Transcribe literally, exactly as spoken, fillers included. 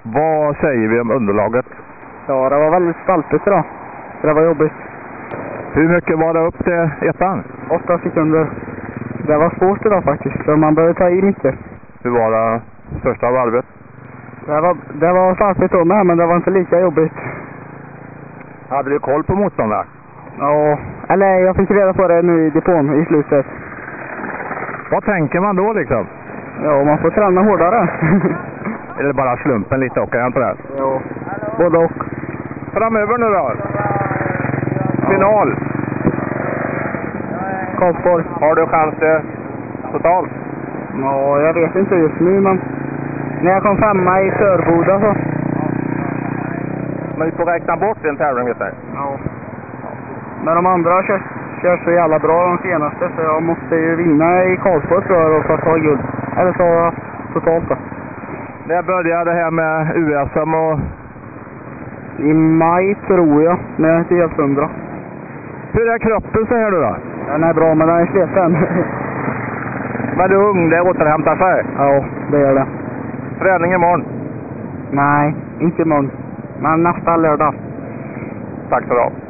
Vad säger vi om underlaget? Ja, det var väldigt stalpigt idag. Det var jobbigt. Hur mycket var det upp till ettan? Åtta sekunder. Det var svårt idag faktiskt, så man behöver ta i mycket. Hur var det första varvet? Det var, det var stalpigt då med, men det var inte lika jobbigt. Hade du koll på motståndaren? Ja, eller jag fick reda på det nu i depån i slutet. Vad tänker man då liksom? Ja, man får träna hårdare. Är det bara slumpen lite och jag inte det? Ja, både och. Framöver nu då? Final. Karlsborg. Har du chans till totalt? Ja, jag vet inte just nu, men när jag kom femma i Törboda så. Men vi får räkna bort en tävling heter det. Ja. Men de andra kör, kör så jävla bra de senaste, så jag måste ju vinna i Karlsborg tror jag, för att ta guld. Eller ta totalt då. När började det här med U S M och... I maj tror jag, men jag är inte helt hundra. Hur är kroppen så här nu då? Den är bra, men den är sliten. Men du är ung, det återhämtar sig? Ja, det gör det. Träning imorgon? Nej, inte imorgon. Men nästa lördag. Tack så du ha.